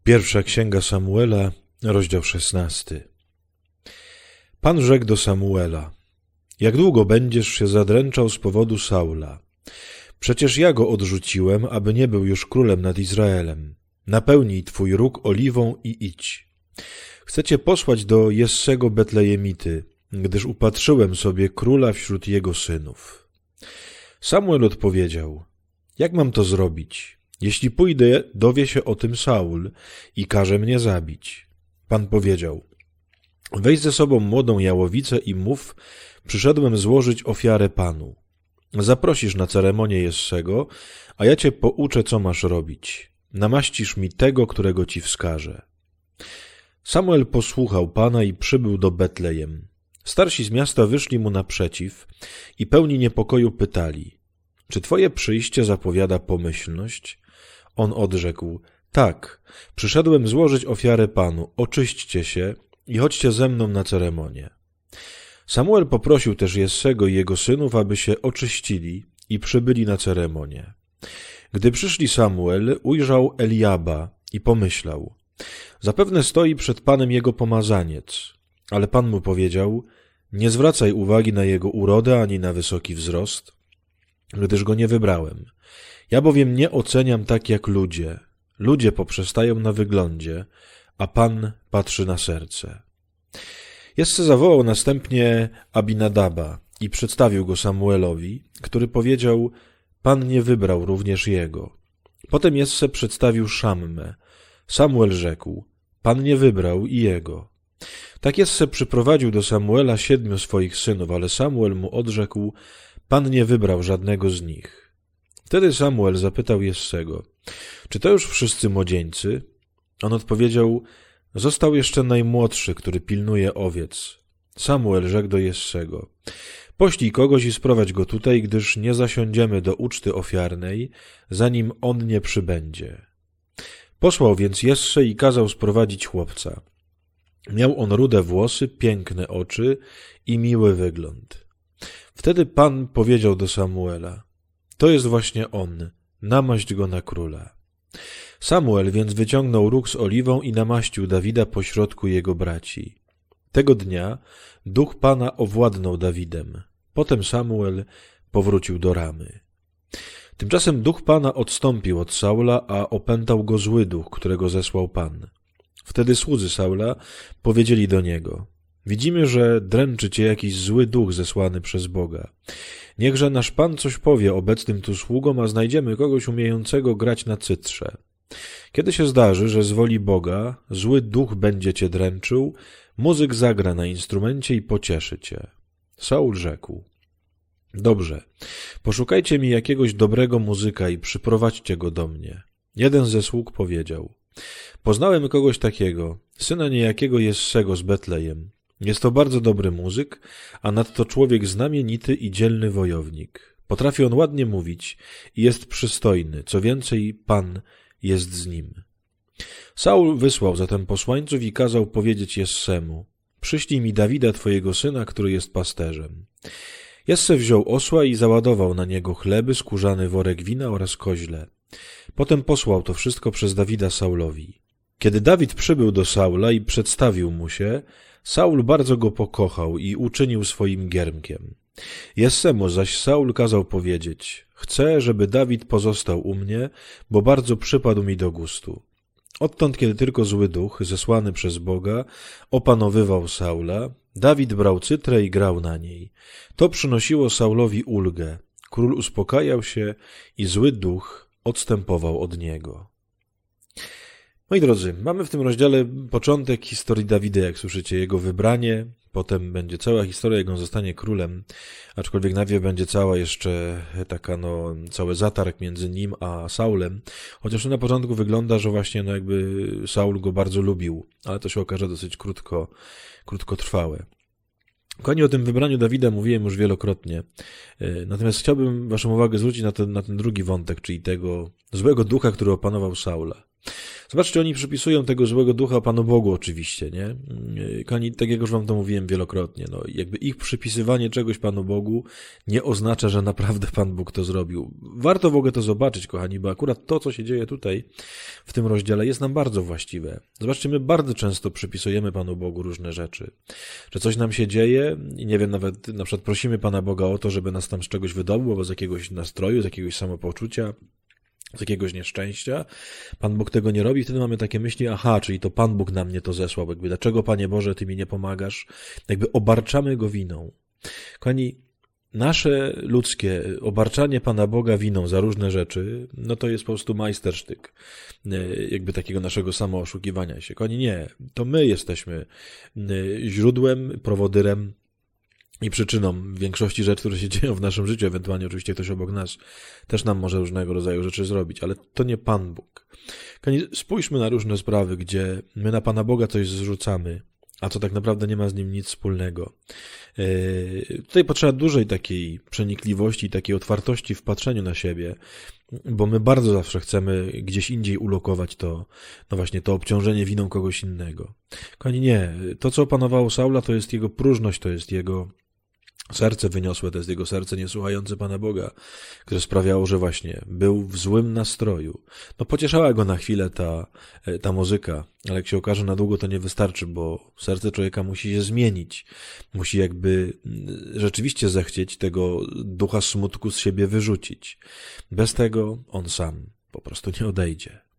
Pierwsza księga Samuela, rozdział 16. Pan rzekł do Samuela: jak długo będziesz się zadręczał z powodu Saula? Przecież ja go odrzuciłem, aby nie był już królem nad Izraelem. Napełnij twój róg oliwą i idź. Chcę cię posłać do Jessego Betlejemity, gdyż upatrzyłem sobie króla wśród jego synów. Samuel odpowiedział: jak mam to zrobić? Jeśli pójdę, dowie się o tym Saul i każe mnie zabić. Pan powiedział: weź ze sobą młodą jałowicę i mów: przyszedłem złożyć ofiarę Panu. Zaprosisz na ceremonię Jessego, a ja cię pouczę, co masz robić. Namaścisz mi tego, którego ci wskażę. Samuel posłuchał Pana i przybył do Betlejem. Starsi z miasta wyszli mu naprzeciw i pełni niepokoju pytali: czy twoje przyjście zapowiada pomyślność? On odrzekł: tak, przyszedłem złożyć ofiarę Panu, oczyśćcie się i chodźcie ze mną na ceremonię. Samuel poprosił też Jessego i jego synów, aby się oczyścili i przybyli na ceremonię. Gdy przyszli, Samuel ujrzał Eliaba i pomyślał: zapewne stoi przed Panem jego pomazaniec. Ale Pan mu powiedział: nie zwracaj uwagi na jego urodę ani na wysoki wzrost, gdyż go nie wybrałem. Ja bowiem nie oceniam tak jak ludzie. Ludzie poprzestają na wyglądzie, a Pan patrzy na serce. Jesse zawołał następnie Abinadaba i przedstawił go Samuelowi, który powiedział: Pan nie wybrał również jego. Potem Jesse przedstawił Szammę. Samuel rzekł: Pan nie wybrał i jego. Tak Jesse przyprowadził do Samuela 7 swoich synów, ale Samuel mu odrzekł: Pan nie wybrał żadnego z nich. Wtedy Samuel zapytał Jessego: czy to już wszyscy młodzieńcy? On odpowiedział: został jeszcze najmłodszy, który pilnuje owiec. Samuel rzekł do Jessego: poślij kogoś i sprowadź go tutaj, gdyż nie zasiądziemy do uczty ofiarnej, zanim on nie przybędzie. Posłał więc Jesse i kazał sprowadzić chłopca. Miał on rude włosy, piękne oczy i miły wygląd. Wtedy Pan powiedział do Samuela: to jest właśnie on, namaść go na króla. Samuel więc wyciągnął róg z oliwą i namaścił Dawida pośrodku jego braci. Tego dnia duch Pana owładnął Dawidem. Potem Samuel powrócił do Ramy. Tymczasem duch Pana odstąpił od Saula, a opętał go zły duch, którego zesłał Pan. Wtedy słudzy Saula powiedzieli do niego: widzimy, że dręczy cię jakiś zły duch zesłany przez Boga. Niechże nasz Pan coś powie obecnym tu sługom, a znajdziemy kogoś umiejącego grać na cytrze. Kiedy się zdarzy, że z woli Boga zły duch będzie cię dręczył, muzyk zagra na instrumencie i pocieszy cię. Saul rzekł: dobrze, poszukajcie mi jakiegoś dobrego muzyka i przyprowadźcie go do mnie. Jeden ze sług powiedział: poznałem kogoś takiego, syna niejakiego Jessego z Betlejem. Jest to bardzo dobry muzyk, a nadto człowiek znamienity i dzielny wojownik. Potrafi on ładnie mówić i jest przystojny, co więcej, Pan jest z nim. Saul wysłał zatem posłańców i kazał powiedzieć Jessemu: przyślij mi Dawida twojego syna, który jest pasterzem. Jesse wziął osła i załadował na niego chleby, skórzany worek wina oraz koźle. Potem posłał to wszystko przez Dawida Saulowi. Kiedy Dawid przybył do Saula i przedstawił mu się, Saul bardzo go pokochał i uczynił swoim giermkiem. Jessemu zaś Saul kazał powiedzieć: chcę, żeby Dawid pozostał u mnie, bo bardzo przypadł mi do gustu. Odtąd, kiedy tylko zły duch, zesłany przez Boga, opanowywał Saula, Dawid brał cytrę i grał na niej. To przynosiło Saulowi ulgę. Król uspokajał się i zły duch odstępował od niego. Moi drodzy, mamy w tym rozdziale początek historii Dawida, jak słyszycie, jego wybranie, potem będzie cała historia, jak on zostanie królem, aczkolwiek najpierw będzie cała jeszcze cały zatarg między nim a Saulem, chociaż na początku wygląda, że właśnie jakby Saul go bardzo lubił, ale to się okaże dosyć krótkotrwałe. Kochani, o tym wybraniu Dawida mówiłem już wielokrotnie, natomiast chciałbym waszą uwagę zwrócić na ten drugi wątek, czyli tego złego ducha, który opanował Saula. Zobaczcie, oni przypisują tego złego ducha Panu Bogu oczywiście, nie? Kochani, tak jak już wam to mówiłem wielokrotnie, no jakby ich przypisywanie czegoś Panu Bogu nie oznacza, że naprawdę Pan Bóg to zrobił. Warto w ogóle to zobaczyć, kochani, bo akurat to, co się dzieje tutaj w tym rozdziale, jest nam bardzo właściwe. Zobaczcie, my bardzo często przypisujemy Panu Bogu różne rzeczy. Że coś nam się dzieje i nie wiem, nawet na przykład prosimy Pana Boga o to, żeby nas tam z czegoś wydobył, albo z jakiegoś nastroju, z jakiegoś samopoczucia, z jakiegoś nieszczęścia. Pan Bóg tego nie robi, wtedy mamy takie myśli, aha, czyli to Pan Bóg na mnie to zesłał, jakby dlaczego, Panie Boże, Ty mi nie pomagasz? Jakby obarczamy Go winą. Kochani, nasze ludzkie obarczanie Pana Boga winą za różne rzeczy, no to jest po prostu majstersztyk jakby takiego naszego samooszukiwania się. Kochani, nie, to my jesteśmy źródłem, prowodyrem i przyczyną większości rzeczy, które się dzieją w naszym życiu, ewentualnie oczywiście ktoś obok nas też nam może różnego rodzaju rzeczy zrobić, ale to nie Pan Bóg. Spójrzmy na różne sprawy, gdzie my na Pana Boga coś zrzucamy, a co tak naprawdę nie ma z nim nic wspólnego. Tutaj potrzeba dużej takiej przenikliwości i takiej otwartości w patrzeniu na siebie, bo my bardzo zawsze chcemy gdzieś indziej ulokować to, no właśnie to obciążenie winą kogoś innego. Kochani, nie. To, co opanowało Saula, to jest jego próżność, to jest jego serce wyniosłe, to jest jego serce niesłuchające Pana Boga, które sprawiało, że właśnie był w złym nastroju. No pocieszała go na chwilę ta muzyka, ale jak się okaże, na długo to nie wystarczy, bo serce człowieka musi się zmienić. Musi jakby rzeczywiście zechcieć tego ducha smutku z siebie wyrzucić. Bez tego on sam po prostu nie odejdzie.